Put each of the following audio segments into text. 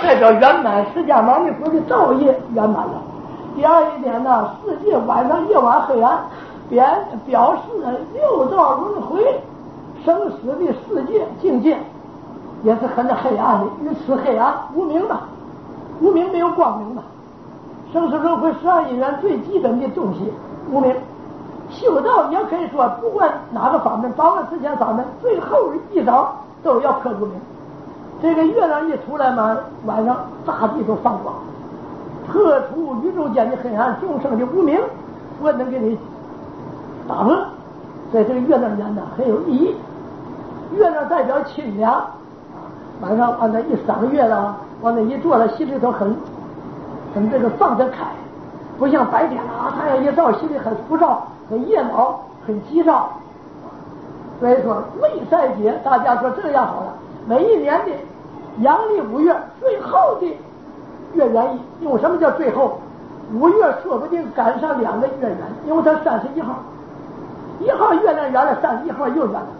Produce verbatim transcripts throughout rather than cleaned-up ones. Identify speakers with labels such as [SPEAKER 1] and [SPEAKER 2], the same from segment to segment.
[SPEAKER 1] 代表圆满，释迦牟尼佛的造业圆满了。第二一点呢，世界晚上夜晚黑暗，表表示六道轮回生死的世界境界也是很黑暗的，于此黑暗无明的，无明没有光明的。生死轮回十二因缘最基本的东西无明。修道也可以说，不管哪个法门，包括之前法门，最后一招都要破无明。这个月亮一出来嘛，晚上大地都放光，破除宇宙间的黑暗，众生的无明，我能给你打破。所以这个月亮眼呢很有意义。月亮代表清凉啊，晚上往那一赏月了，往那一坐了，心里头很很这个放得开，不像白天啊，太阳一照，心里很浮躁，很夜恼，很急躁。所以说未赛节，大家说这样好了，每一年的阳历五月最后的月圆一，用什么叫最后？五月说不定赶上两个月圆，因为它三十一号，一号月亮圆了，三十一号又圆了。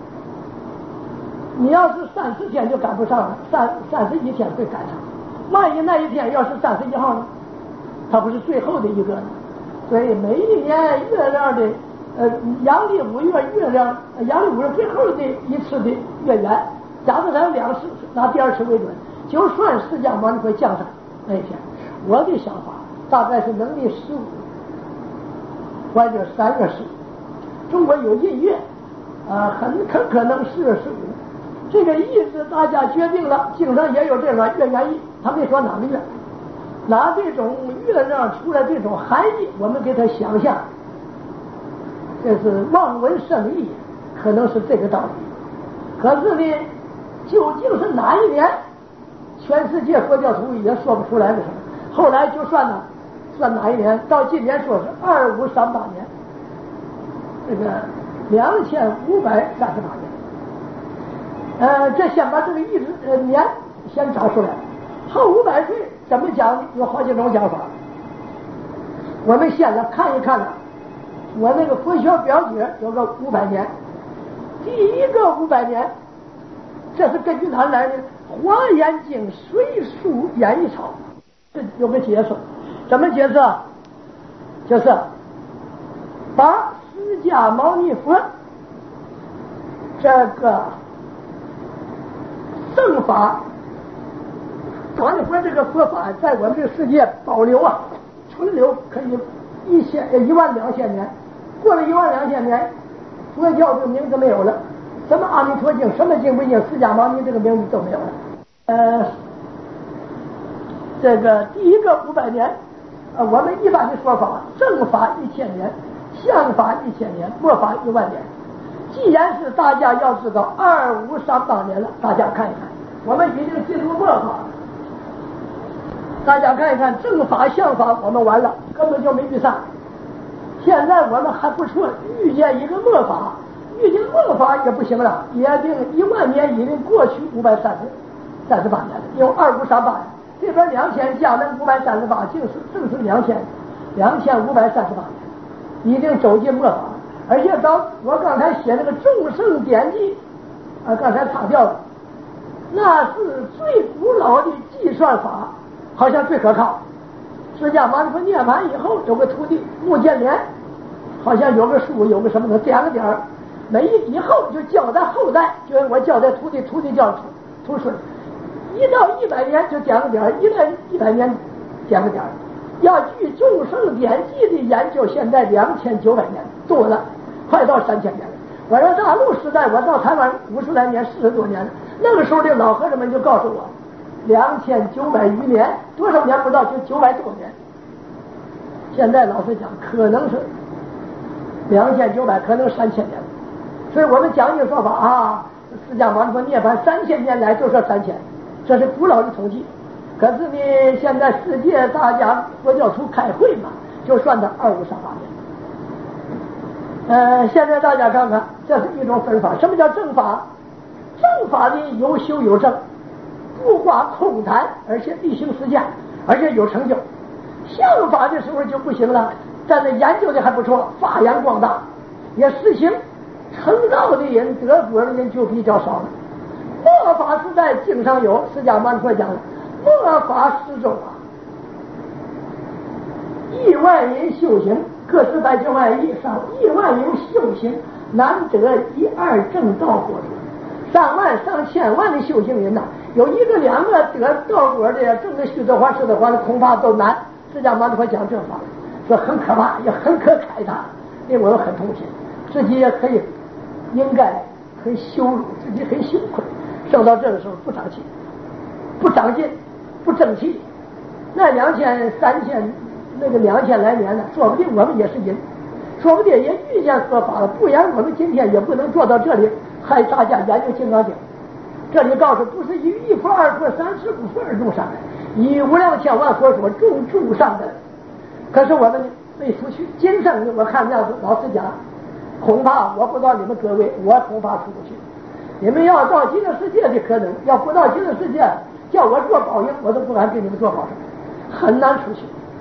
[SPEAKER 1] 你要是三十天就赶不上了，三三十一天会赶上。万一那一天要是三十一号呢？它不是最后的一个呢？所以每一年月亮的呃阳历五月月亮阳历五月最后的一次的月圆，假设它有两次，拿第二次为准，就算释迦牟尼佛降生那一天，我的想法大概是农历十五或者三月十五。中国有闰月啊，很很可能四月十五。这个意思大家决定了，经上也有这个月圆意，他没说哪个月，拿这种月亮出来这种含义，我们给他想象，这是望文生义，可能是这个道理。可是呢，究竟是哪一年，全世界佛教徒也说不出来的。后来就算了，算哪一年？到今年说是二五三八年，这个两千五百三十八年。呃，这先把这个一直呃年先找出来，后五百岁怎么讲？有好几种讲法。我们先来看一看呢，我那个佛学表姐有个五百年，第一个五百年，这是根据哪来的？《华严经·随书演义草》这有个解释，怎么解释？就是把释迦牟尼佛这个正法，牟尼佛这个佛法在我们这个世界保留啊，存留可以一千一万两千年，过了一万两千年，佛教这个名字没有了，什么阿弥陀经、什么经不经、释迦牟尼这个名字都没有了。呃，这个第一个五百年，呃，我们一般的说法，正法一千年，相法一千年，末法一万年。既然是大家要知道二五三八年了，大家看一看，我们已经进入末法了。大家看一看正法相法，我们完了，根本就没遇上。现在我们还不错，遇见一个末法，遇见末法也不行了，也定一万年已经过去五百三十三十八年了，有二五三八，这边两千加那五百三十八，正是正是两千两千五百三十八年，已经走进末法。而且到我刚才写那个众圣典籍啊，刚才擦掉了，那是最古老的计算法，好像最可靠。释迦牟尼佛涅槃以后，有个徒弟目犍连，好像有个树，有个什么的，点个点儿，每一以后就交代后代，就是我交代徒弟，徒弟叫徒孙，一到一百年就点个点儿，一到一百年点个点儿。要据众圣典籍的研究，现在两千九百年多了，快到三千年了。我在大陆时代，我到台湾五十来年，四十多年了。那个时候的老和尚们就告诉我，两千九百余年，多少年不知道，就九百多年。现在老实讲，可能是两千九百，可能三千年。所以我们讲究说法啊，释迦牟尼佛涅槃三千年来就说三千，这是古老的统计。可是呢，现在世界大家佛教徒开会嘛，就算到二五三八年。呃，现在大家看看，这是一种分法。什么叫正法？正法的有修有证，不挂空谈，而且力行实践，而且有成就。相法的时候就不行了，但是研究的还不错，发扬光大，也实行，成道的人得果的人就比较少了。末法时代经上有释迦牟尼佛讲了， 末法施咒法，亿万人修行，各十百千万亿上亿万人修行，难得一二正道果者。上万上千万的修行人呐，有一个两个得道果的，正的虚的话实的话，恐怕都难。释迦牟尼佛讲这话，说很可怕，也很可慨叹，令我们很痛心，自己也可以应该很羞辱，自己很羞愧。生到这个时候不长气，不长进，不争气。那两千三千那个两千来年呢，说不定我们也是因，说不定也遇见佛法了，不然我们今天也不能坐到这里，还大家研究金刚经。这里告诉不是以一佛二佛三十五佛而众上来，以无量千万佛说众诸上的。可是我们没出去，今生我看这样子，老实讲，恐怕我不知道你们各位，我恐怕出不去。你们要到极乐世界的可能，要不到极乐世界，叫我做保应，我都不敢给你们做保证，很难出去。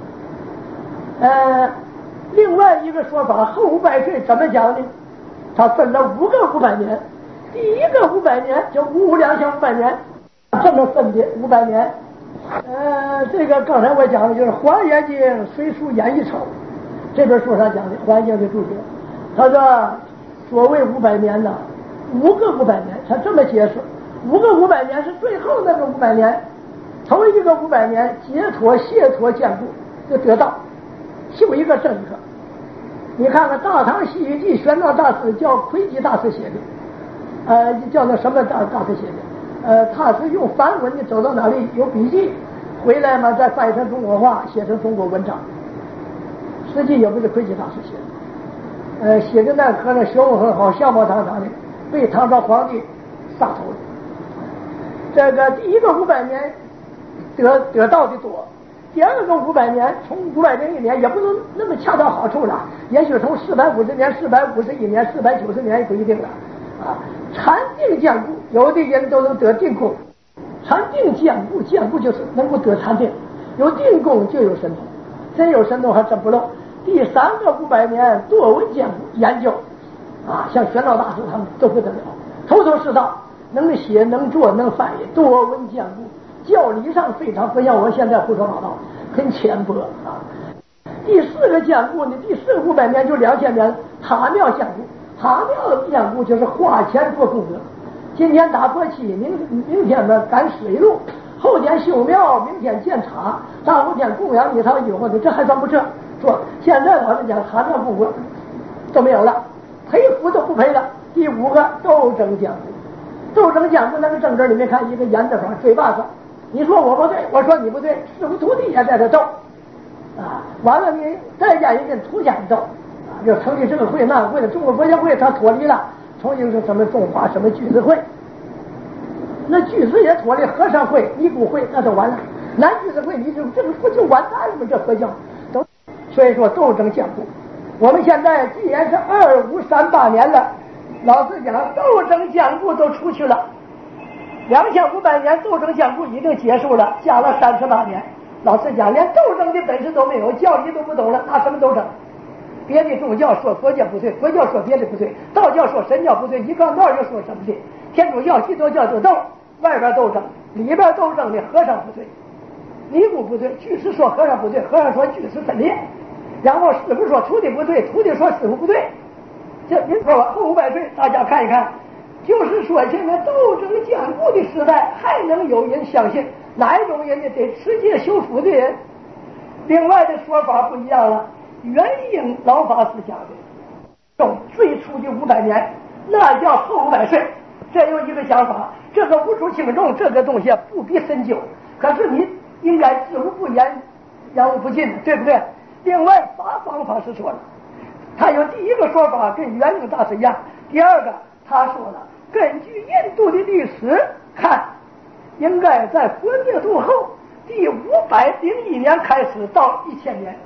[SPEAKER 1] 呃，另外一个说法，后五百岁怎么讲呢？他分了五个五百年，第一个五百年就五两千五百年，这么分的五百年。呃，这个刚才我讲的就是《华严经随书演义钞》这本书上讲的《华严经》的注解。他说，所谓五百年呢，五个五百年，他这么解释：五个五百年是最后那个五百年，头一个五百年解脱解脱坚固就得到，修一个正一个。你看看《大唐西域记》，玄奘大师叫窥基大师写的，呃，叫那什么大大师写的。呃，他是用梵文的，走到哪里有笔记，回来嘛再翻译成中国话，写成中国文章。实际也不是窥基大师写的，呃，写的那和尚学问很好，相貌堂堂的，被唐朝皇帝杀头了。这个第一个五百年得得到的多，第二个五百年从五百零一年也不能那么恰到好处了，也许从四百五十年、四百五十一年、四百九十年也不一定了啊。禅定坚固，有的人都能得定功。禅定坚固，坚固就是能够得禅定，有定功就有神通，真有神通还真不漏。第三个五百年多闻坚固，研究啊，像玄奘大师他们都不得了，头头是道，能写能做能翻译，多闻坚固，教理上非常不像我现在胡说八道，很浅薄啊。第四个坚固呢，第四个五百年就两千年，塔庙坚固。塔庙的坚固就是花钱做功德，今天打国旗，明明天呢赶水路，后天修庙，明天建塔，大后天供养礼堂以后的，这还算不这？说现在老实讲，塔庙功德都没有了，赔福都不赔了。第五个斗争坚固，斗争坚固那个正字里面看一个言字旁，嘴巴上，你说我不对，我说你不对，师傅徒弟也在这斗啊，完了你再加一个徒家斗。就成立这个会那个会的，中国佛教会他脱离了，重新是什么中华什么居士会，那居士也脱离和尚会尼姑会，那就完了。男居士会你就这个不就完蛋了吗？这佛教都所以说斗争坚固。我们现在既然是二五三八年了，老实讲斗争坚固都出去了，两千五百年斗争坚固已经结束了，加了三十八年。老实讲，连斗争的本事都没有，教理都不懂了，拿什么斗争？别的宗教说佛教不对，佛教说别的不对，道教说神教不对，一杠道又说什么的，天主教、基督教都斗，外边斗争，里边斗争的和尚不对，尼姑不对，居士说和尚不对，和尚说居士分裂，然后师傅说徒弟不对，徒弟说师傅不对。这您说吧，后五百岁大家看一看，就是说现在斗争坚固的时代，还能有人相信哪一种人呢？得持戒修福的人。另外的说法不一样了。元婴老法师讲的，用最初的五百年，那叫后五百岁。这有一个想法，这个无出轻重，这个东西不必深究。可是你应该知无不言，言无不尽，对不对？另外，法方法师说了，他有第一个说法跟元婴大师一样，第二个他说了，根据印度的历史看，应该在佛灭度后第五百零一年开始到一千年。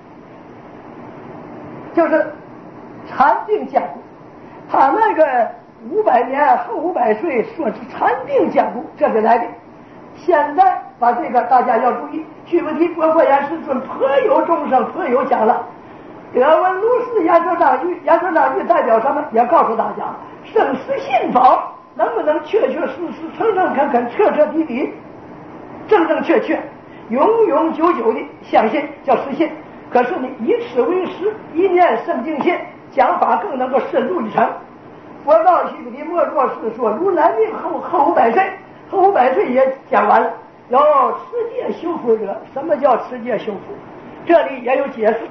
[SPEAKER 1] 就是禅定坚固，他那个五百年后五百岁说是禅定坚固，这是来的。现在把这个大家要注意，须菩提佛佛言世尊，颇有众生颇有讲了。得闻如是言说章句，言说章句代表什么？也告诉大家，生死信宝能不能确确实实、诚诚恳恳、彻彻底底？ 正正确确、永永久久的相信叫实信。可是你以此为实，一念生定信，讲法更能够深入一层。佛道须菩提，莫若是说如来命后后五百岁，后五百岁也讲完了。有持戒修福者，什么叫持戒修福？这里也有解释。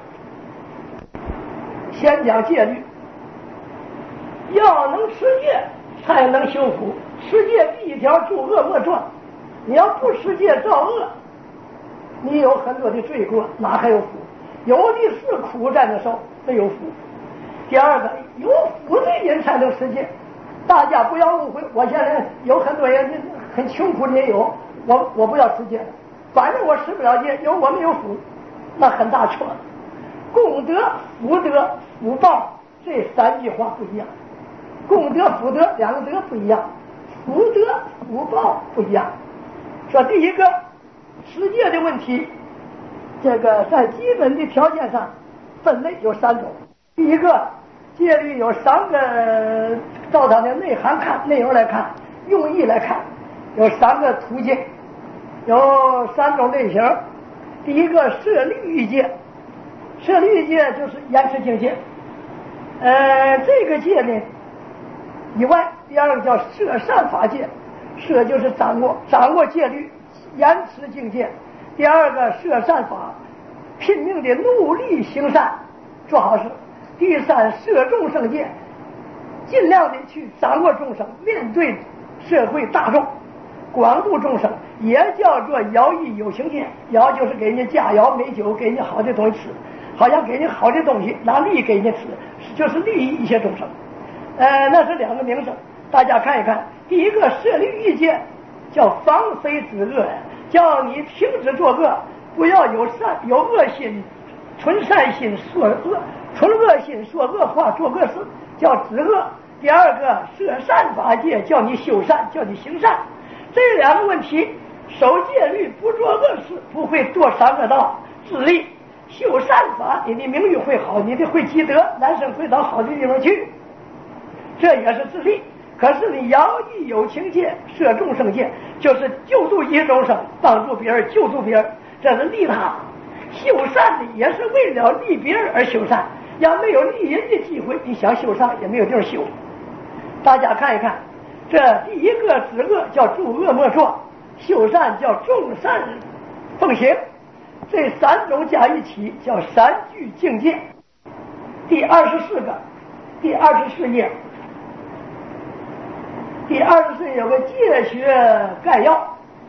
[SPEAKER 1] 先讲戒律，要能持戒才能修福。持戒第一条，诸恶莫作。你要不持戒造恶，你有很多的罪过，哪还有福？有的是苦在那受，没有福。第二个，有福的人才能持戒。大家不要误会，我现在有很多人很穷苦的也有，我我不要持戒，反正我持不了戒，有我没有福，那很大错。功德、福德、福报这三句话不一样，功德、福德两个德不一样，福德、福报不一样。说第一个持戒的问题，这个在基本的条件上分类有三种。第一个，戒律有三个，照它的内涵看，内容来看，用意来看，有三个途径，有三种类型。第一个舍利欲戒，舍利欲戒就是严持境界，呃，这个戒呢以外，第二个叫摄善法戒，摄就是掌握掌握戒律，严持境界。第二个摄善法，拼命的努力行善，做好事。第三，摄众生戒，尽量的去掌握众生，面对社会大众，广度众生，也叫做徭役有情戒。徭就是给人家佳肴美酒，给人家好的东西吃，好像给人家好的东西拿利给人家吃，就是利益一些众生。呃，那是两个名声，大家看一看。第一个舍利欲戒，叫防非止恶，叫你停止作恶，不要有善有恶心，纯善心说恶，纯恶心说恶话，做恶事，叫止恶。第二个摄善法戒，叫你修善，叫你行善。这两个问题，守戒律，不做恶事，不会堕三恶道，自利。修善法，你的名誉会好，你的会积德，男生会到好的地方去，这也是自利。可是你徭役有情戒，摄众生戒，就是救助一些众生，帮助别人，救助别人，这是利他。修善的也是为了利别人而修善，要没有利人的机会，你想修善也没有地儿修。大家看一看，这第一个止恶叫诸恶莫作，修善叫众善奉行，这三种加一起叫三句境界。第二十四个，第二十四页，第二十四页有个戒学概要。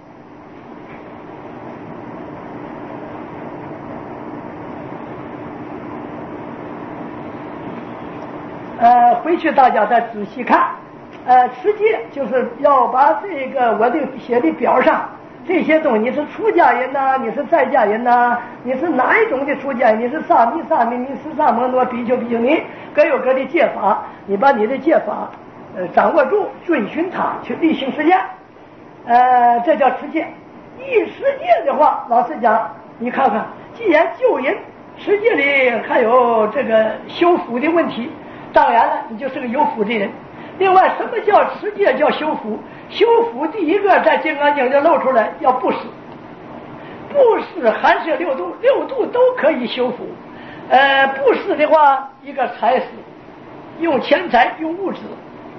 [SPEAKER 1] 呃，回去大家再仔细看。呃，持戒就是要把这个我的写的表上这些东西，你是出家人呐、啊，你是在家人呐、啊，你是哪一种的出家人？你是萨弥萨弥，你是萨摩罗比丘比丘尼，各有各的戒法，你把你的戒法呃掌握住，遵循它去例行实践。呃，这叫持戒。一持戒的话，老实讲，你看看，既然救人，持戒里还有这个修福的问题。当然了，你就是个有福的人。另外，什么叫持戒？叫修福。修福第一个在《金刚经》就露出来，要布施。布施含摄六度，六度都可以修福。呃，布施的话，一个财施，用钱财，用物质；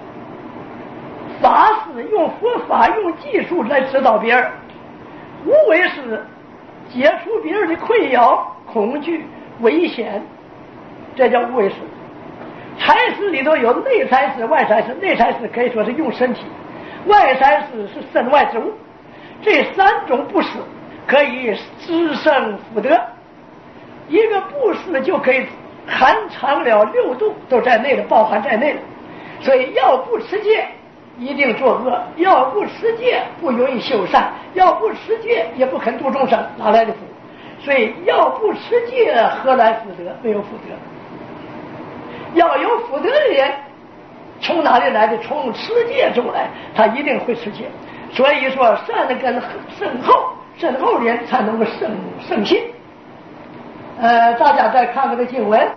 [SPEAKER 1] 法施，用佛法，用技术来指导别人；无为施，解除别人的困扰、恐惧、危险，这叫无为施。财施里头有内财施、外财施，内财施可以说是用身体，外财施是身外之物。这三种布施可以滋生福德，一个布施就可以含藏了六度，都在内的，包含在内的。所以要不持戒，一定作恶；要不持戒，不容易修善；要不持戒，也不肯度众生，哪来的福？所以要不持戒，何来福德？没有福德。要有福德的人，从哪里来的？从持戒中来，他一定会持戒。所以说，善根深厚，深厚的人才能够生生信。呃，大家再看看这经文。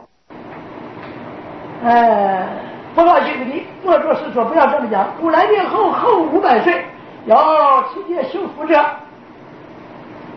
[SPEAKER 1] 呃，不告须菩提，莫作是说，不要这么讲。如来命后后五百岁，要持戒修福者，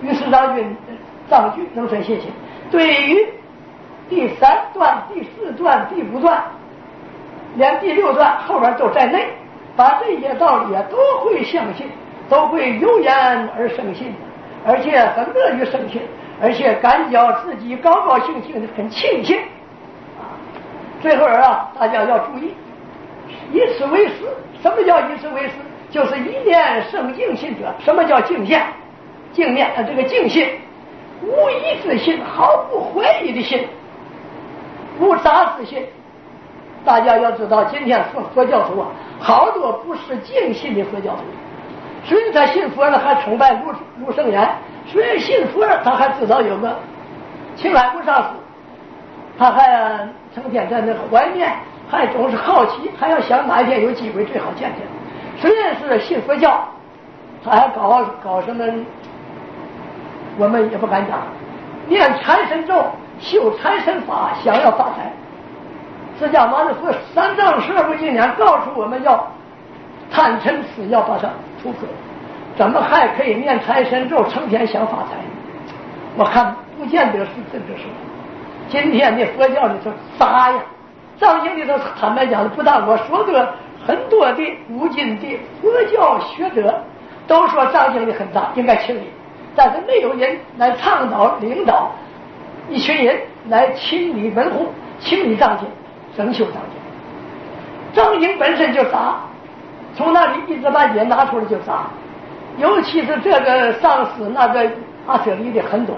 [SPEAKER 1] 于是让运藏句能生信心。对于第三段、第四段、第五段，连第六段后边都在内，把这些道理啊都会相信，都会由言而生信，而且很乐于生信，而且感觉自己高高兴兴的很庆幸啊。最后啊，大家要注意，以此为师。什么叫以此为师？就是一念生净信者。什么叫净信？净念啊，这个净信，无疑之信，毫不怀疑的信，无杂之信。大家要知道，今天佛佛教徒啊，好多不是净信的佛教徒。虽然他信佛了，还崇拜卢卢圣言；虽然信佛了，他还知道有个青海无上师，他还成天在那怀念，还总是好奇，还要想哪一天有机会最好见见。虽然是信佛教，他还搞搞什么，我们也不敢讲，念财神咒、修财神法，想要发财。释迦牟尼佛三藏十二部经典告诉我们要贪嗔痴要把它除克，怎么还可以念财神咒，成天想发财？我看不见得是真的是。今天的佛教里头杂呀，藏经里头坦白讲的，不但我说的很多的古今的佛教学者都说藏经里很杂，应该清理，但是没有人来倡导领导一群人来清理门户，清理藏经，整修藏经。藏经本身就杂，从那里一知半解拿出来就杂，尤其是这个上司那个阿舍利的很多，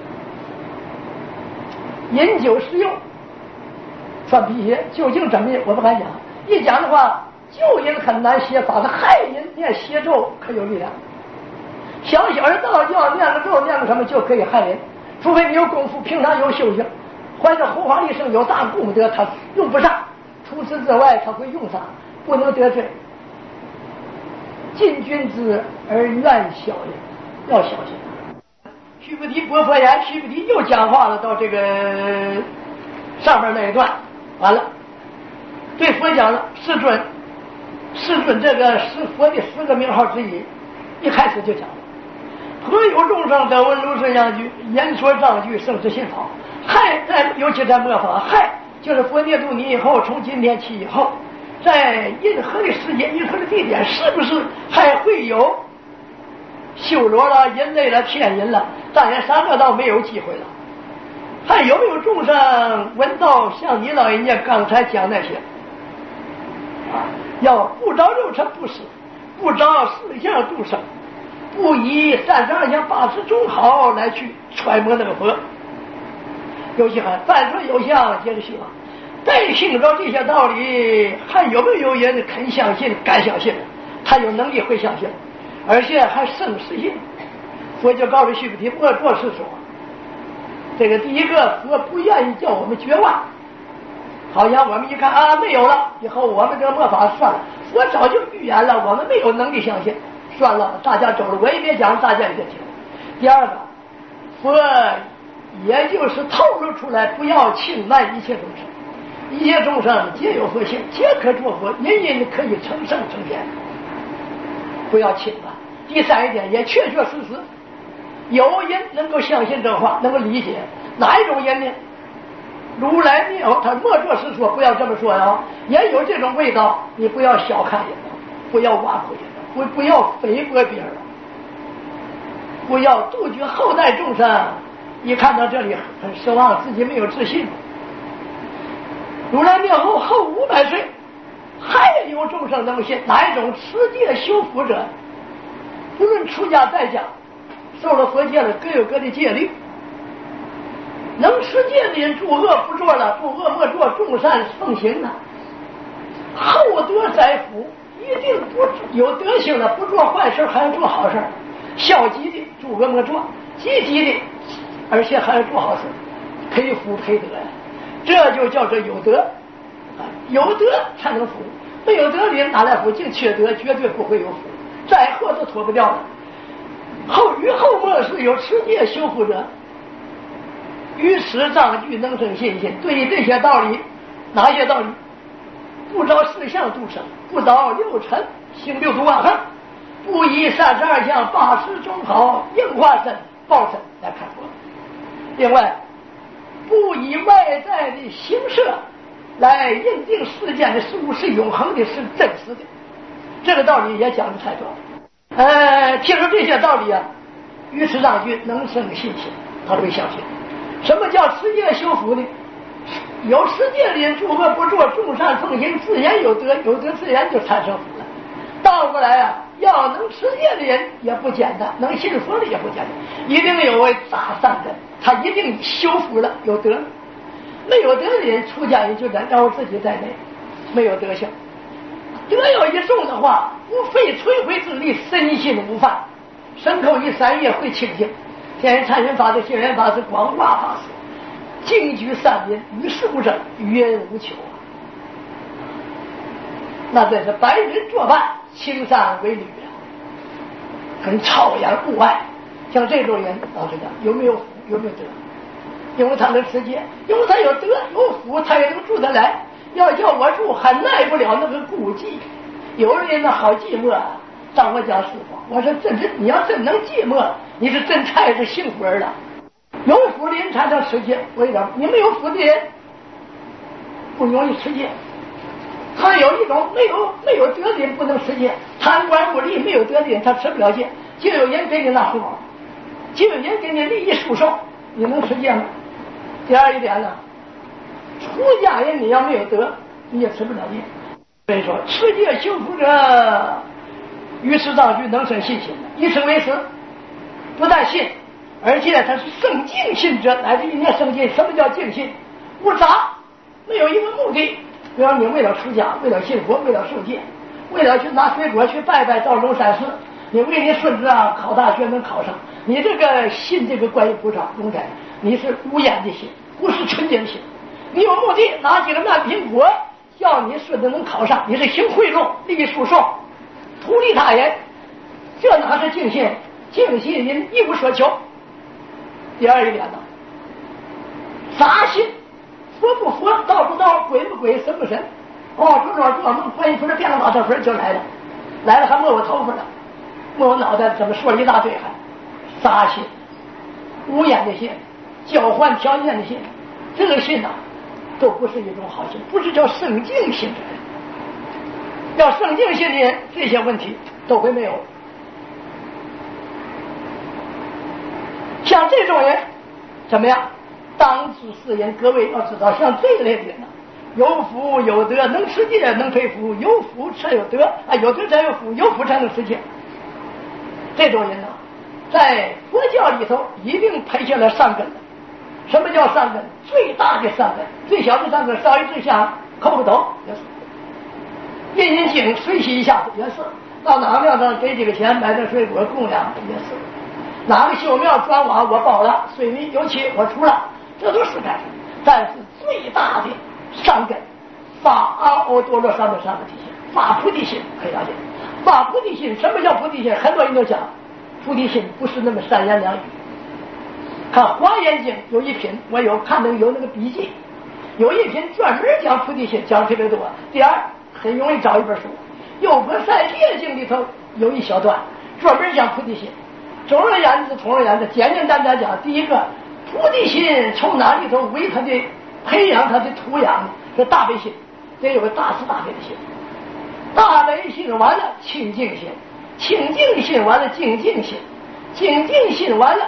[SPEAKER 1] 饮酒食用算辟邪，究竟怎么样我不敢讲，一讲的话救人很难写法，他害人念邪咒可有力量。小小的道教念个咒念个什么就可以害人，除非你有功夫，平常有修行，怀着护法一生有大功德，他用不上，除此之外他会用上，不能得罪。近君子而远小人，要小心。须菩提薄佛言，须菩提又讲话了，到这个上面那一段完了，对佛讲了，世尊，世尊这个是佛的十个名号之一，一开始就讲了，何有众生得闻如是样句，言说藏句，胜之信好。害在尤其在末法，害就是佛灭度你以后，从今天起以后，在任何的时间、任何的地点，是不是还会有修罗了、人类了、天人了？当然三个倒没有机会了。还有没有众生闻到像你老人家刚才讲那些啊？要不着肉身不死，不着四相度生，不以三十二相八十种好来去揣摩那个佛。尤其还凡说有相，接着希望。但听着这些道理，还有没有人肯相信、敢相信？他有能力会相信，而且还生实信。佛就告诉须菩提，莫作是说。这个第一个，佛不愿意叫我们绝望，好像我们一看啊没有了，以后我们这个末法算了。佛早就预言了，我们没有能力相信，算了，大家走了，我也别讲，大家也别听。第二个，佛也就是透露出来，不要轻慢一切众生，一切众生皆有佛性，皆可作佛，人人可以成圣成天，不要轻慢。第三一点，也确确实实有人能够相信这话，能够理解。哪一种人呢？如来灭后，他莫作是说，不要这么说哟。也有这种味道，你不要小看人，不要挖苦人，不不要诽谤别人，不要杜绝后代众生。一看到这里很失望，自己没有自信。如来灭后后五百岁，还有众生能信。哪一种？持戒修福者，不论出家在家，受了佛戒了，各有各的戒律。能持戒的人，诸恶不做了，诸恶莫做，众善奉行了，厚德载福，一定不有德行了，不做坏事还要做好事。消极的诸恶莫做，积极的而且还要做好事，培福培德呀，这就叫做有德啊，有德才能福，没有德的人哪来福？净缺德，绝对不会有福，灾祸都脱不掉了。后于后末是有持戒修福者，于此藏句能生信心。对于这些道理，哪些道理？不着四相度生，不着六尘行六度万行，不以三十二相八十种好应化身， 报身来看佛。另外，不以外在的形式来认定世间的事物是永恒的，是真实的，这个道理也讲得太多。呃，听说这些道理啊，尉迟让君能生信心，他会相信。什么叫持戒修福呢？有持戒的人，诸恶不作，众善奉行，自然有德，有德自然就产生福了。倒过来啊，要能持戒的人也不简单，能信佛的也不简单，一定有位大善根，他一定修福了，有德。没有德的人，出家人就得让我自己在内，没有德行。德有一重的话，不费吹灰之力，身心无犯，身口一三业会清净。天人禅人法的学人法是广化法师，静居山林，与世无争，与人无求啊。那真是白人作伴，青山为履啊，很超然物外。像这种人，老实讲，有没有福，有没有德？因为他能持戒，因为他有德有福，他也能住得来。要叫我住，还耐不了那个孤寂。有的人呢好寂寞啊，让我讲实话，我说真是，你要真能寂寞，你是真太是幸福儿了。有福的人才能持戒，为什么？你没有福的人不容易持戒。他有一种没有没有德的人不能持戒，贪官污吏没有德的人他持不了戒，就有人给你那活，就有人给你利益输送，你能持戒吗？第二一点呢，出家人你要没有德，你也持不了戒。所以说，持戒修福者，尉迟让君能生信心，以此为实。不但信，而且他是生净信者，乃至于念生信。什么叫净信？无杂，没有一个目的。比方你为了出家，为了信佛，为了受戒，为了去拿水果去拜拜到龙山寺，你为你孙子啊考大学能考上，你这个信这个观音菩萨龙山，你是无眼的心，不是纯净的心。你有目的，拿几个烂苹果叫你孙子能考上，你是行贿赂、利益输送、图利他人，这哪是净信？净信人一无所求。第二一点呢，杂信，佛不佛，道不道，鬼不鬼，神不神。哦，做做做梦，观音菩萨变个老头粉就来了，来了还摸我头发了，摸我脑袋，怎么说了一大堆还杂信，无眼的信，交换条件的信，这个信呐、啊，都不是一种好信，不是叫圣净信的人。要圣净信的人，这些问题都会没有。像这种人怎么样？当知世人，各位要知道，像这一类的人呢、啊，有福有德，能持戒能培福，有福才有德啊，有德才有福，有福才能持戒。这种人呢、啊，在佛教里头一定培下了善根的。什么叫善根？最大的善根，最小的善根，烧一炷香，叩个头也是；念念经，随喜一下子也是；到哪个庙上给几个钱，买点水果供养也是；哪个修庙砖瓦我包了，水泥油漆我出了，这都是干什么？但是最大的善根，发阿耨多罗三藐三菩提心，发菩提心可以了解。发菩提心，什么叫菩提心？很多人都讲，菩提心不是那么三言两语。看《华严经》有一品，我有看到有那个笔记，有一品专门讲菩提心，讲特别多。第二，很容易找一本书，《优婆塞戒经》里头有一小段专门讲菩提心。总而言之，总而言之，简简单单讲，第一个，菩提心从哪里头为他的培养他的土壤？是大悲心，得有个大慈大悲的心。大悲心完了，清净心，清净心完了，精进心，精进心完了。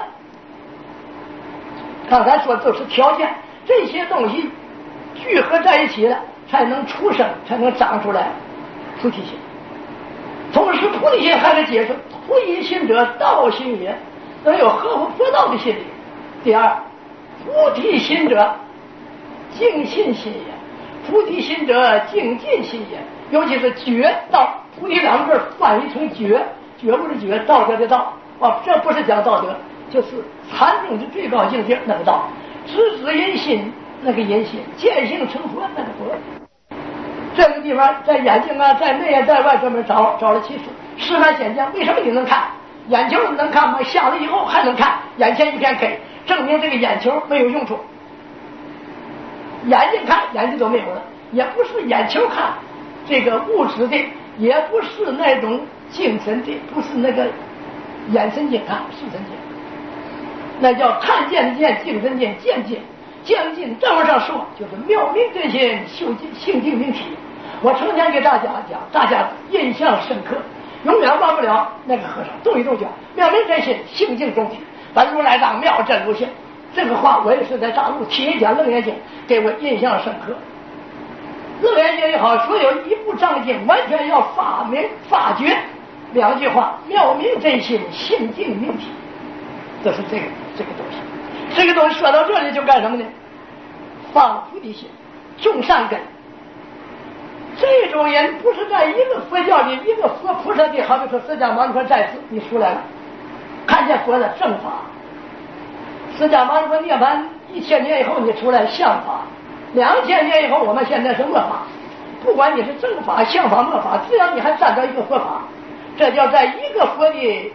[SPEAKER 1] 刚才说都是条件，这些东西聚合在一起了，才能出生，才能长出来菩提心。同时，菩提心还得解释菩提心者，道心也，能有合乎佛道的心理。第二，菩提心者，净信心也；菩提心者，净进心也。尤其是觉道，菩提两个字翻译成觉，觉悟的觉，道德的道。啊，这不是讲道德，就是禅宗的最高境界那个道，直指人心那个人心，见性成佛那个佛。这个地方在眼睛啊，在内啊，在外专门找找了七次，示范显见。为什么你能看？眼球能看吗？瞎了以后还能看，眼前一片黑，证明这个眼球没有用处。眼睛看，眼睛都没有了，也不是眼球看这个物质的，也不是那种精神的，不是那个眼神睛看，视神经。 那叫看见见，精神见，见见将近正文上说，就是妙明真心，修净性净明体。我成天给大家讲，大家印象深刻，永远忘不了那个和尚动一动脚，妙明真心，性净中体，把如来藏妙真如性。这个话我也是在大陆听一讲楞严经，给我印象深刻。楞严经也好，所有一部藏经完全要发明发掘两句话：妙明真心，性净明体。这是这个这个东西。这个东西说到这里就干什么呢？放菩提心，种善根。这种人不是在一个佛教里一个佛菩萨的，好比说释迦牟尼佛在世，你出来了，看见佛的正法。释迦牟尼佛涅槃一千年以后，你出来相法；两千年以后，我们现在是末法。不管你是正法、相法、末法，只要你还站到一个佛法，这叫在一个佛的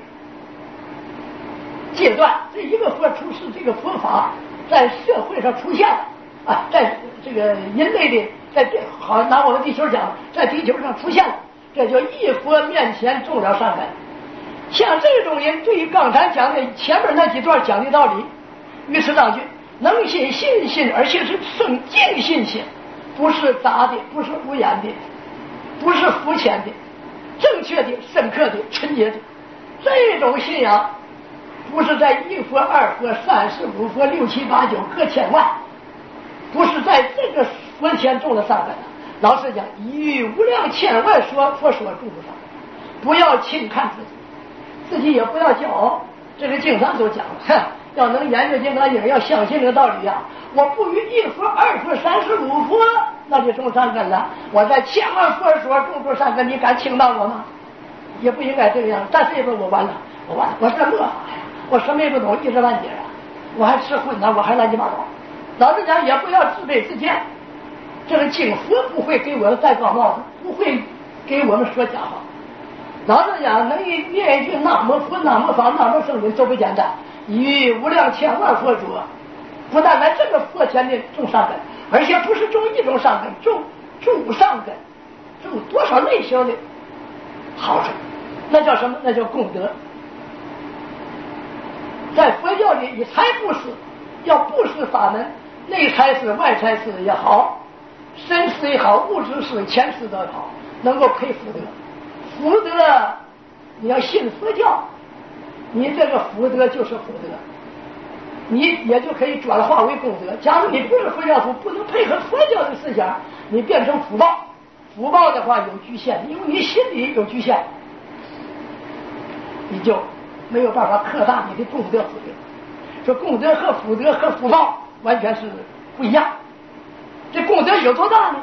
[SPEAKER 1] 阶段，这一个佛出世，这个佛法在社会上出现了啊，在这个人类的在好拿我们地球讲，在地球上出现了，这就一佛面前种了善根。像这种人，对于刚才讲的前面那几段讲的道理，于是当句能信信心，而且是生净信心，不是杂的，不是无言的，不是肤浅的，正确的、深刻的、纯洁的。这种信仰不是在一佛、二佛、三十五佛、六七八九各千万，不是在这个佛前种了善根。老实讲，一于无量千万说佛说种不上，不要轻看自己，自己也不要骄傲。这个经上都讲了，要能研究金刚经，要相信这个道理呀、啊。我不于一佛、二佛、三十五佛，那就种善根了。我在千万佛说种出善根，你敢轻慢我吗？也不应该这个样。但是也我完了，我完了，我这末法呀，我什么也不懂，一知半解啊，我还吃荤呢，我还乱七八糟。老实讲，也不要自卑自贱。这个经佛不会给我们戴高帽子，不会给我们说假话。老实讲，能念一句南无佛、南无法、南无圣人都不简单。以无量千万佛主，不但在这个佛前的种善根，而且不是种一种善根，种种善根，种多少类型的好处，那叫什么？那叫功德。在佛教里，以财布施，要布施法门，内财施、外财施也好，身施也好，物质施、钱施都好，能够配福德。福德，你要信佛教，你这个福德就是福德，你也就可以转化为功德。假如你不是佛教徒，不能配合佛教的思想，你变成福报。福报的话有局限，因为你心里有局限，你就没有办法扩大你的功德福德。说功德和福德和福报完全是不一样。这功德有多大呢？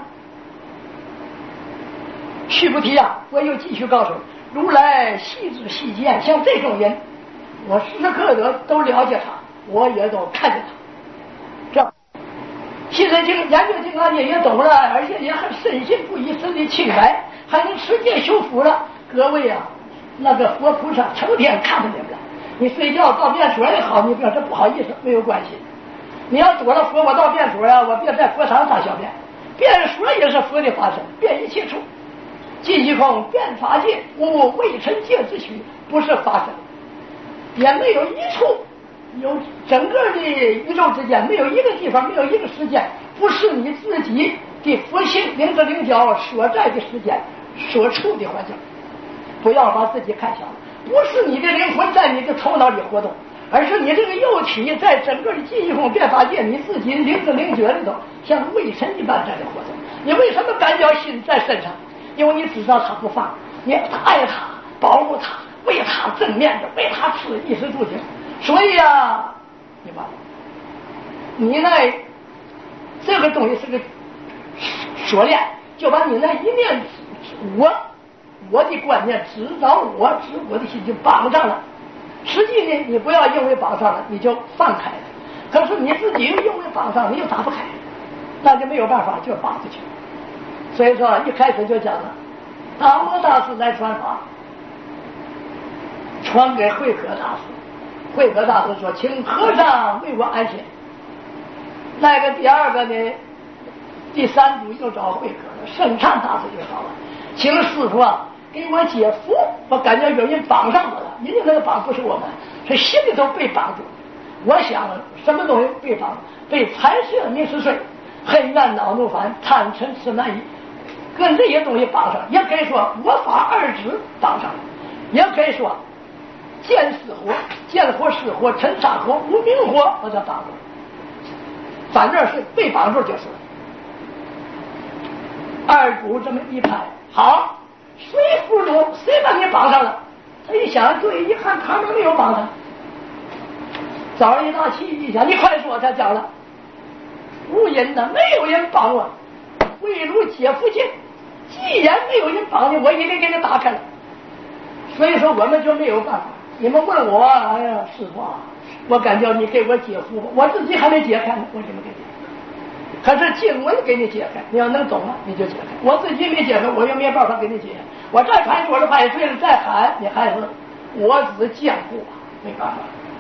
[SPEAKER 1] 须菩提啊，我又继续告诉你，如来细致细见，像这种人，我时时刻刻都了解他，我也都看见他。这样，现在这个研究金刚经也懂了，而且也很深信不疑，身体清白，还能持戒修福了。各位啊，那个活菩萨成天看着你们了。你睡觉倒便所也好，你不要这不好意思，没有关系。你要躲了佛，我倒便所呀，我别在佛场大小便。便所也是佛的法身，遍一切处。尽虚空，遍法界，无未成界之虚，不是法身，也没有一处有整个的宇宙之间没有一个地方，没有一个时间不是你自己的佛性灵智灵觉所在的时间所处的环境。不要把自己看小了，不是你的灵魂在你的头脑里活动，而是你这个肉体在整个的尽虚空变法界，你自己灵智灵觉里头像微尘一般在这活动。你为什么感觉心在身上？因为你知道他不放，你爱他、保护他、为他正面的，为他吃衣食住行。所以啊，你把你那这个东西是个锁链，就把你那一念我我的观念指导我指我的心就绑上了。实际呢，你不要因为绑上了你就放开了，可是你自己又因为绑上你又打不开，那就没有办法，就绑出去。所以说一开始就讲了，达摩大师来传法，传给慧可大师。慧可大师说：“请和尚为我安心。”那个第二个呢，第三组又找慧可了，圣忏大师就找了，请师傅啊给我解缚。我感觉有人绑上我了，人家那个绑不是我们，是心里头被绑住。 我想什么东西被绑？被财色名食睡、恨怨恼怒烦、贪嗔痴慢疑，跟这些东西绑上，也可以说我法二执绑上，也可以说见死火、见火死火、尘沙火、无明火，我叫绑住。反正是被绑住就是了。二主这么一拍，好，谁扶住？谁把你绑上了？他一想，对，一看他们没有绑上。早上一大气一想，你快说！他讲了，无人呢，没有人绑我，未如解夫尽。既然没有人绑你，我一定给你打开了。所以说我们就没有办法。你们问我，哎呀，师傅，我感觉你给我解缚吧，我自己还没解开呢，我怎么给你？可是经文给你解开，你要能懂了，你就解开。我自己没解开，我又没办法给你解。我再盘桌子拍碎了再喊，你还是我只见过，没办法。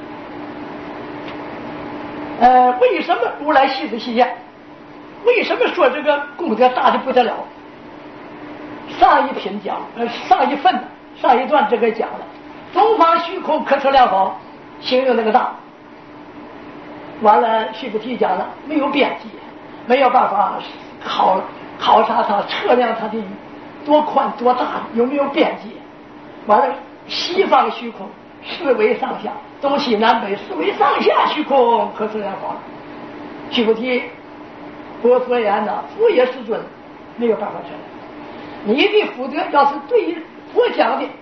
[SPEAKER 1] 呃，为什么如来细子细验？为什么说这个功德大的不得了？上一品讲，呃，上一份上一段这个讲了，东方虚空可测量法，形容那个大。完了，须菩提讲了，没有边际，没有办法考考察它，测量它的多宽多大，有没有边际？完了，西方虚空四维上下，东西南北四维上下虚空可测量法。须菩提，佛所言的佛也是尊，没有办法测量。你的福德要是对于佛讲的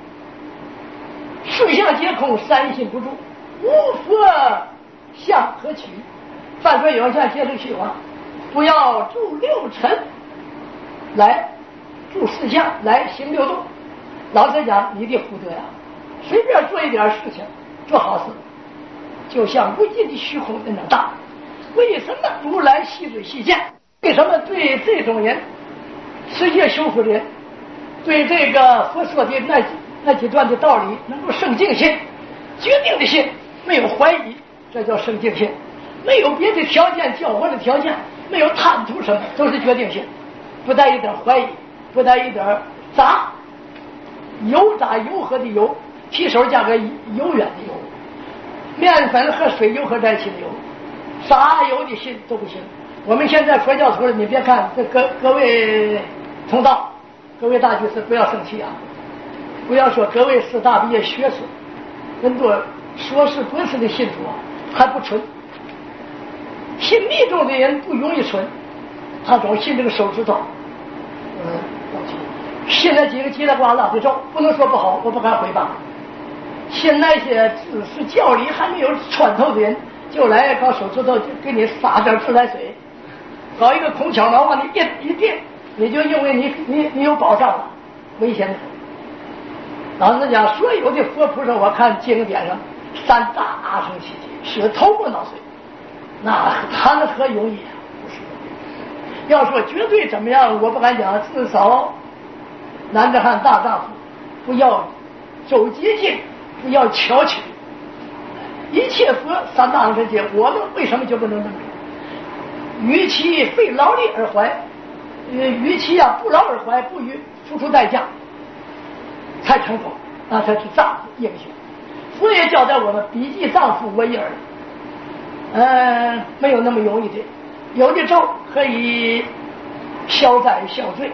[SPEAKER 1] 四相皆空，三心不住，无佛相可取，犯罪有相皆是虚妄，不要助六尘来助四相来行六度。老实讲，你的福德呀，随便做一点事情，做好事，就像无尽的虚空那么大。为什么如来细嘴细见？为什么对这种人，世界修复的人，对这个佛说的那那几段的道理能够生净心，决定的心，没有怀疑，这叫生净心。没有别的条件教我的条件，没有贪图什么，都是决定心，不带一点怀疑，不带一点杂油炸油和的油，提手加个油远的油，面粉和水油合在一起的油，啥油的心都不行。我们现在佛教徒，你别看这各各位同道，各位大居士不要生气啊，不要说各位四大毕业学士，很多硕士博士的信徒啊还不纯，信密宗的人不容易纯，他总信这个手指头，嗯，信那几个叽里呱啦的咒，不能说不好，我不敢诽谤。信那些知识教理还没有穿透的人，就来搞手指头，就给你撒点自来水，搞一个空腔脑往你一一定，你就认为你你你有保障了，危险的很。老实讲，所有的佛菩萨，我看经典上三大阿僧祇劫是头破脑碎，那谈何容易啊？不是。要说绝对怎么样，我不敢讲，至少男子汉大丈夫，不要走捷径，不要巧取。一切佛三大阿僧祇劫，我们为什么就不能这么做？与其费劳力而怀，呃，与其啊不劳而怀，不予付出代价，才成功，那才是丈夫英雄。佛也交代我们，彼济丈夫我一儿，呃，没有那么容易的。有的咒可以消灾消罪，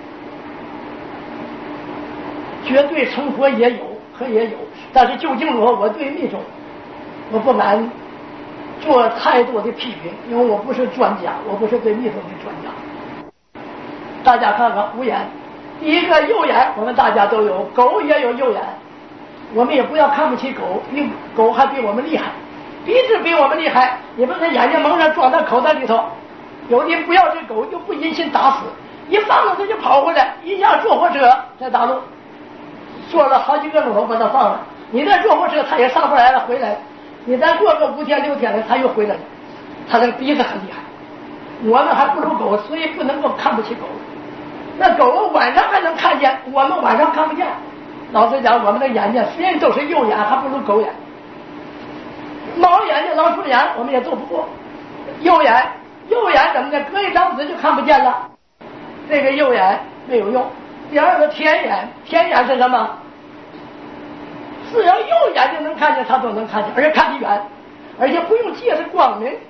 [SPEAKER 1] 绝对成佛也有，可也有。但是究竟如何，我对密宗我不敢做太多的批评，因为我不是专家，我不是对密宗的专家。大家看看五眼，第一个右眼，我们大家都有，狗也有右眼，我们也不要看不起狗，比狗还比我们厉害，鼻子比我们厉害，你把它眼睛蒙上装到口袋里头，有的人不要这狗就不忍心打死，一放了它就跑回来，一下坐火车在大陆坐了好几个钟头把它放了，你再坐火车它也上不来了，回来你再过个五天六天了它又回来了，它这个鼻子很厉害，我们还不如狗，所以不能够看不起狗。那狗晚上还能看见，我们晚上看不见。老实讲，我们的眼睛虽然都是右眼，还不如狗眼。猫眼睛、老鼠眼我们也做不过。右眼，右眼怎么的？隔一张纸就看不见了。这个右眼没有用。第二个天眼，天眼是什么？只要右眼睛能看见，它都能看见，而且看得远。 而且不用借着光明，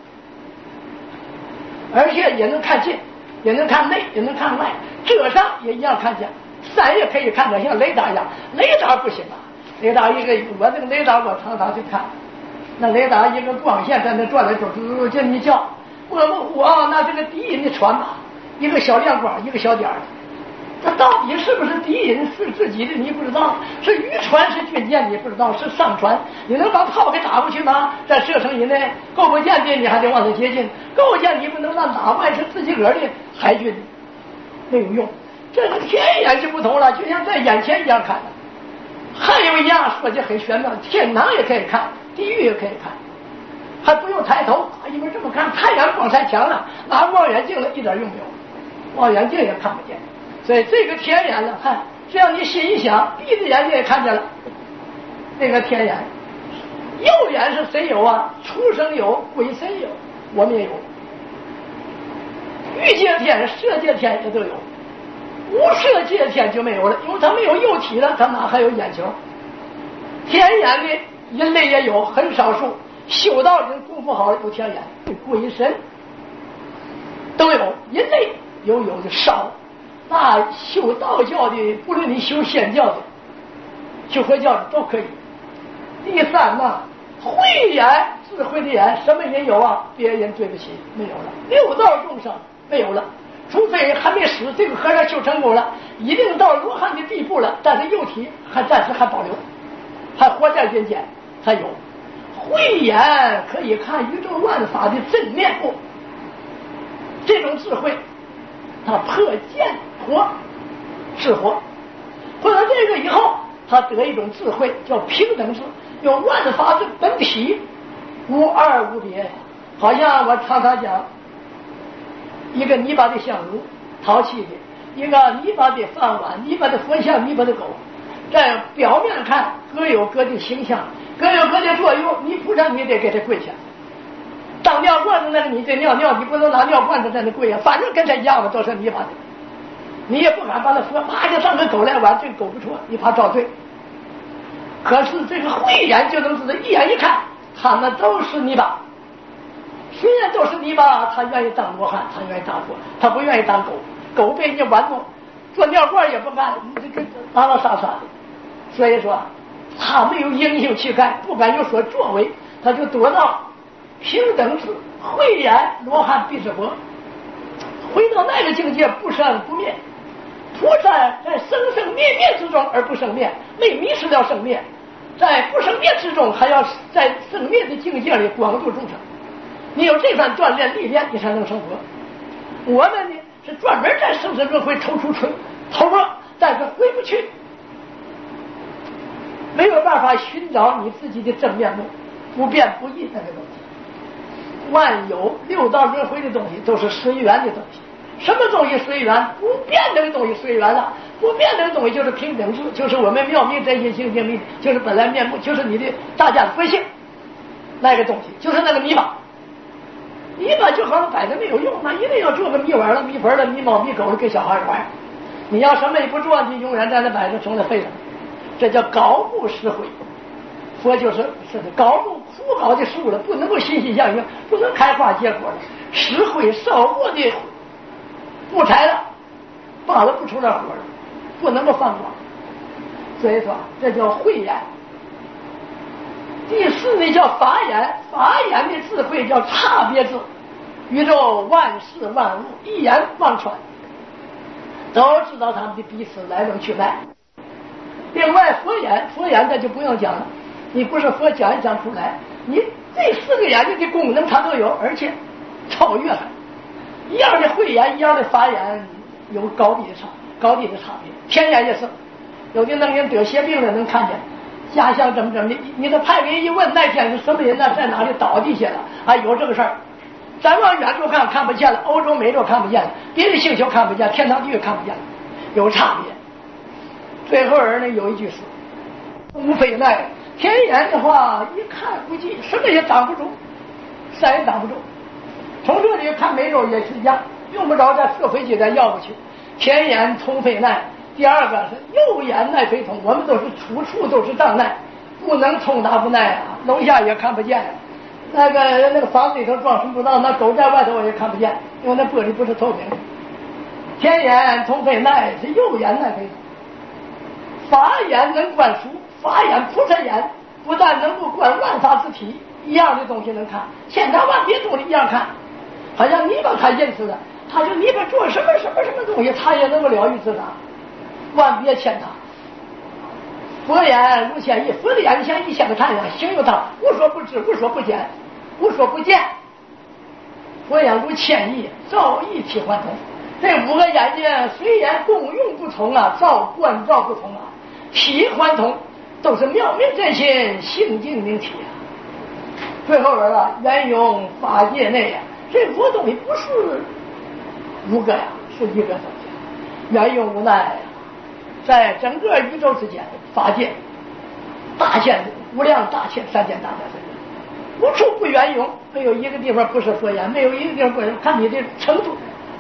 [SPEAKER 1] 而且也能看近，也能看内，也能看外，遮上也一样看见，山也可以看见，像雷达一样。雷达不行啊，雷达一个我这个雷达我常常去看，那雷达一个光线在那转来转去，就你叫模模糊啊，那这个低音的传吧，一个小亮光，一个小点儿。这到底是不是敌人是自己的你不知道，是渔船是军舰你不知道，是上船你能把炮给打过去吗？在射程以内，够不见的你还得往上接近，够见你不能让打坏是自己个儿的海军，没有用。这个天眼就不同了，就像在眼前一样看的。还有一样说起很玄妙，天堂也可以看，地狱也可以看，还不用抬头，因为这么看太阳光太强了，拿望远镜了一点用没有，望远镜也看不见。所以这个天眼了，看，只要你心一想，闭着眼睛也看见了。那个天眼，右眼是谁有啊？畜生有，鬼神有，我们也有。欲界天、色界天也都有，无色界天就没有了，因为它没有肉体了，它哪还有眼球？天眼的人类也有，很少数，修道人功夫好有天眼，鬼神都有，人类有有的少。那修道教的，不论你修仙教的、修佛教的都可以。第三呢，慧眼，智慧的眼，什么人有啊？别人对不起，没有了。六道众生没有了，除非还没死，这个和尚修成功了，一定到罗汉的地步了，但是肉体还暂时还保留，还活在人间，还有。慧眼可以看宇宙万法的真面目，这种智慧，它破见活是活，或者这个以后他得一种智慧叫平等智，有万法之本体，无二无别。好像我常常讲，一个泥巴的香炉，陶器的，一个泥巴的饭碗，泥巴的佛像，泥巴的狗，在表面看各有各的形象，各有各的作用。你菩萨你得给他跪下，当尿罐子那个你得尿尿，你不能拿尿罐子在那跪啊，反正跟他一样的都是泥巴的，你也不敢把它说啪就上个狗来玩，这个狗不错，你怕遭罪。可是这个慧眼就能知道，一眼一看，他们都是泥巴。虽然都是泥巴，他愿意当罗汉，他愿意当佛，他不愿意当狗。狗被人家玩弄，做尿罐也不干，这个打打杀杀的。所以说，他没有英雄气概，不敢有所作为，他就躲到平等智慧眼，罗汉必是佛。回到那个境界，不生不灭。菩萨在生生灭灭之中而不生灭，没迷失掉生灭，在不生灭之中还要在生灭的境界里广度众生。你有这番锻炼历练，你才能成佛。我们呢是专门在生死轮回抽出春头发，但是回不去，没有办法寻找你自己的真面目，不变不异那个东西。万有六道轮回的东西都是随缘的东西。什么东西随缘？不变这个东西随缘了，不变这个东西就是平等智，就是我们妙明真心性性力，就是本来面目，就是你的大家的佛性。那个东西就是那个泥巴，泥巴就好像摆着没有用，那一定要做个泥碗了、泥盆了、泥猫、泥狗了，给小孩玩。你要什么也不做，你永远在那摆着，从那废了。这叫高木实惠。佛就是是高木枯槁的树了，不能够欣欣向荣，不能开花结果了。实惠烧过的不柴了，扒了不出来火了，不能够放光。所以说这叫慧眼。第四呢叫法眼，法眼的智慧叫差别智，宇宙万事万物一眼望穿，都知道他们的彼此来龙去脉。另外佛眼，佛眼这就不用讲了，你不是佛讲也讲不出来，你这四个眼睛的功能它都有，而且超越了。一样的慧眼，一样的法眼，有高低的差，高低的差别。天眼也是，有的能人得邪病了能看见，家乡怎么怎么的，你的派人一问那天是什么人呢？在哪里倒地下了？啊，有这个事儿。咱往远处看看不见了，欧洲、美洲看不见了，别的星球看不见，天堂地狱看不见了，有差别。最后人呢有一句是无非奈，天眼的话一看不计，什么也挡不住，山也挡不住。从这里看美洲也是一样，用不着再坐飞机再绕过去。天眼通非奈，第二个是右眼奈非通，我们都是处处都是障碍，不能通达不奈啊，楼下也看不见， 那个那个房子里头装什么不知道，那狗在外头我也看不见，因为那玻璃不是透明的。天眼通非奈是右眼乃非，法眼能观书，法眼菩萨眼不但能够观万法之体，一样的东西能看，千差万别东西一样看，好像你把他认识了，他就你把做什么什么什么东西，他也能够了于自他，万别千差。佛眼如千亿，佛的眼像一千个太阳，形容他无所不知，无所不见，无所不见。佛眼如千亿，照一体还同。这五个眼睛虽然功用不同啊，照观照不同啊，体还同，都是妙明真心，性净明体啊。最后人了，圆融法界内呀，这五个东西不是五个呀，是一个东西。圆融无奈，在整个宇宙之间，法界大千无量大千三千大千世界，无处不圆融，没有一个地方不是佛眼，没有一个地方不是，看你的程度。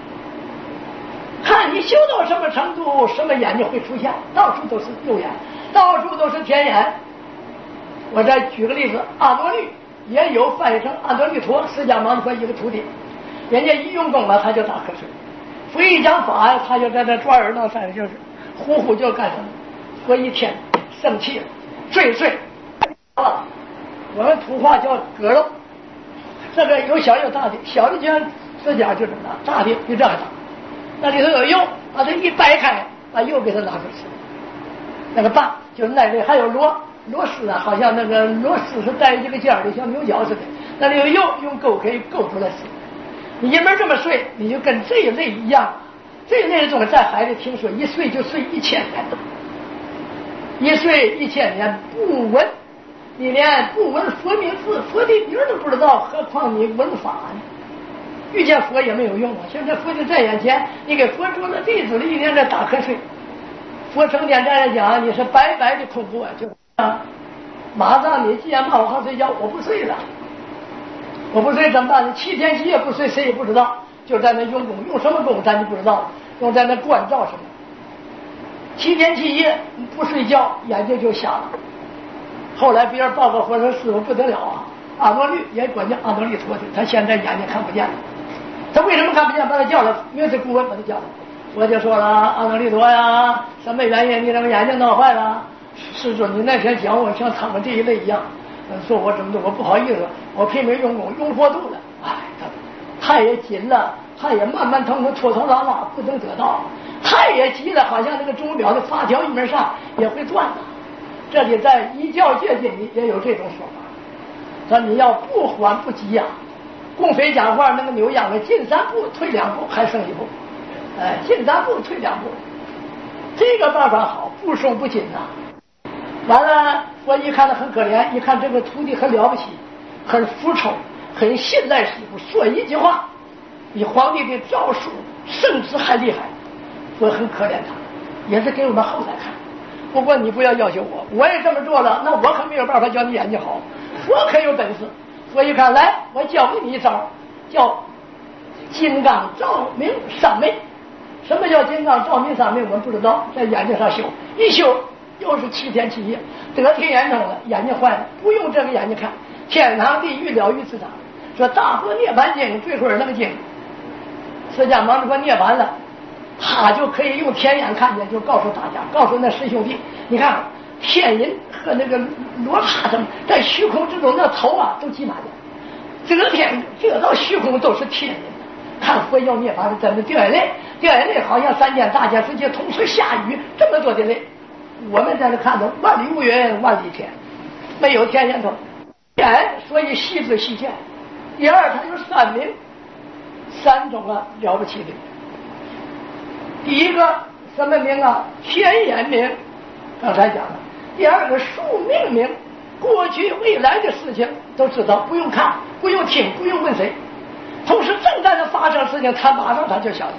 [SPEAKER 1] 看你修到什么程度，什么眼睛会出现，到处都是右眼，到处都是天眼。我再举个例子，阿多律也有翻译成阿多律陀，释迦牟尼佛一个徒弟，人家一用功了他就打瞌睡，佛一讲法他就在那抓耳挠腮，就是呼呼就干什么，佛一天生气了，睡睡了，我们土话叫割肉，这个有小有大的，小的就像指甲就这么大，大的比这还大。那里头有肉，把它一掰开，把肉给它拿出吃。那个棒就是那里还有螺螺丝啊，好像那个螺丝是带一个尖的，像牛角似的。那里有肉，用钩可以勾出来吃。你一门这么睡，你就跟这一类一样。这一类的东西在海里听说，一睡就睡一千年，一睡一千年不闻，你连不闻佛名字、佛的名都不知道，何况你闻法呢？遇见佛也没有用啊！现在佛就在眼前，你给佛做了弟子了，一天在打瞌睡。佛成天在那讲，你是白白的空过，就啊，马上你既然怕我好睡觉，我不睡了，我不睡怎么办呢？七天七夜不睡，谁也不知道，就在那用功，用什么功咱就不知道了，用在那关照什么。七天七夜不睡觉，眼睛就瞎了。后来别人报告佛说师傅不得了啊，阿多律也管叫阿多律陀的，他现在眼睛看不见了。他为什么看不见？把他叫来，名字顾问把他叫来。我就说了，阿多律陀呀，什么原因你这个眼睛闹坏了？师尊，你那天讲我像他们这一类一样，说我怎么的，我不好意思，我拼命用功，用过度了。哎，他他也紧了，他也慢慢腾腾，拖拖拉拉，不能得到。他也急了，好像那个钟表的发条一面上也会转的。这里在一教界经里也有这种说法，说你要不缓不急呀、啊。共匪讲话那个牛羊的，进三步退两步还剩一步，哎，进三步退两步，这个办法好，不松不紧呐、啊。完了，我一看他很可怜，一看这个徒弟很了不起，很服从，很信赖师傅，说一句话比皇帝的诏书圣旨还厉害，我很可怜他，也是给我们后代看。不过你不要要求我，我也这么做了，那我可没有办法教你眼睛好，我可有本事。我一看，来，我教给你一招，叫金刚照明三昧。什么叫金刚照明三昧？我们不知道，在眼睛上修，一修又是七天七夜，得天眼通了，眼睛坏了，不用这个眼睛看，天堂地狱了于自他。说大佛涅槃经最后那个经，释迦牟尼佛涅槃了，他就可以用天眼看见，就告诉大家，告诉那十兄弟，你看。天人和那个罗刹什么在虚空之中，那头啊都挤满了，这天这到虚空都是天人。看佛要涅槃是真的掉眼泪，掉眼泪好像三千大千世界同时下雨这么多的泪。我们在这看到万里无云万里天，没有天眼通，眼所以细致细见。第二，它有三明，三种啊了不起的。第一个什么名啊？天眼明，刚才讲了。第二个宿命明，过去未来的事情都知道，不用看，不用听，不用问谁，同时正在的发生事情，他马上他就晓得。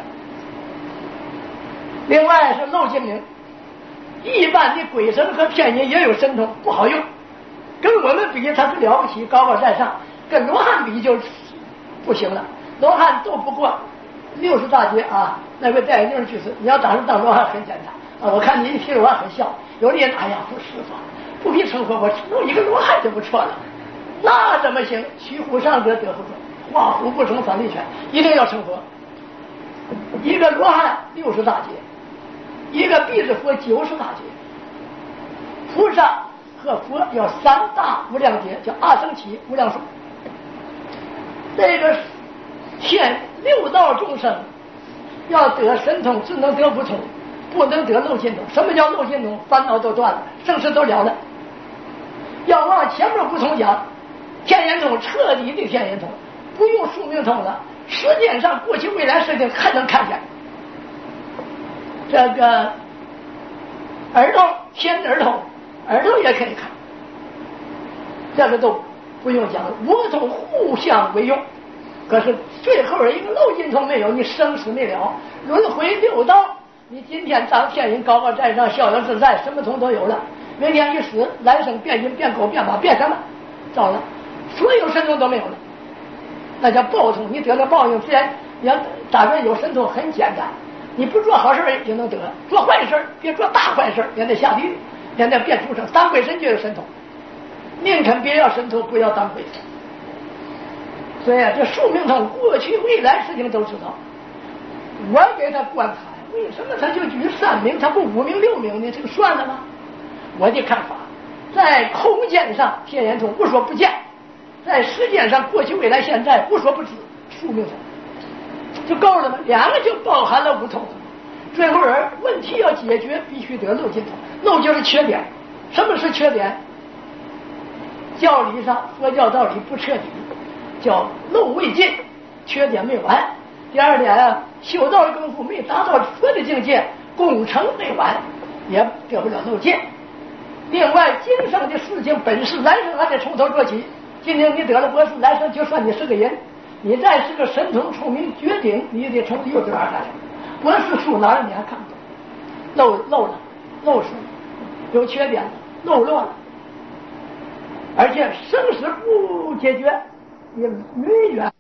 [SPEAKER 1] 另外是漏尽明，一般的鬼神和天人也有神通，不好用，跟我们比他是了不起，高高在上，跟罗汉比就不行了，罗汉斗不过六十大劫啊，那位戴眼镜去世，你要当时当罗汉很简单啊，我看你一提罗汉很笑。有的人哎呀不师傅不必称呼我，弄一个罗汉就不错了， 那怎么行？取乎上者得乎中，画虎不成反类犬，一定要成佛。一个罗汉六十大劫，一个辟支佛九十大劫，菩萨和佛要三大无量劫，叫阿僧祇无量寿。这个天六道众生要得神通，只能得不通，不能得漏尽通。什么叫漏尽通？烦恼都断了，生死都了了。要往前面不通讲，天眼通彻底的天眼通，不用宿命通了，时间上过去未来事情还能看见。这个耳朵天耳朵，耳朵也可以看，这个都不用讲了，五通互相为用。可是最后一个漏尽通没有，你生死没了，轮回六道，你今天当天人高高在上，逍遥自在，什么通都有了。明天一死，来生变人变狗变马变什么，糟了，所有神通都没有了，那叫报通。你得了报应，自然你要打算有神通很简单，你不做好事也能得，做坏事别做大坏事也得下地狱，也得变畜生。当鬼神就有神通，宁肯别要神通，不要当鬼神。所以啊，这宿命通过去未来事情都知道，我给他观察，为什么他就举三名，他不五名六名呢？这个算了吗？我的看法，在空间上天眼通无所不见，在时间上过去未来现在无所不知，宿命通就够了吗？两个就包含了五通。最后人问题要解决，必须得漏尽通。漏就是缺点。什么是缺点？教理上佛教道理不彻底，叫漏未尽，缺点没完。第二点啊，修道的功夫没达到佛的境界，工程没完，也得不了漏尽。另外，今生的事情本是来生还得从头做起。今天你得了博士，来生就算你是个人，你再是个神通聪明绝顶，你也得从幼稚园开始。博士书哪儿你还看不懂？漏漏了，漏失了，有缺点了，漏落了，而且生死不解决，也没缘。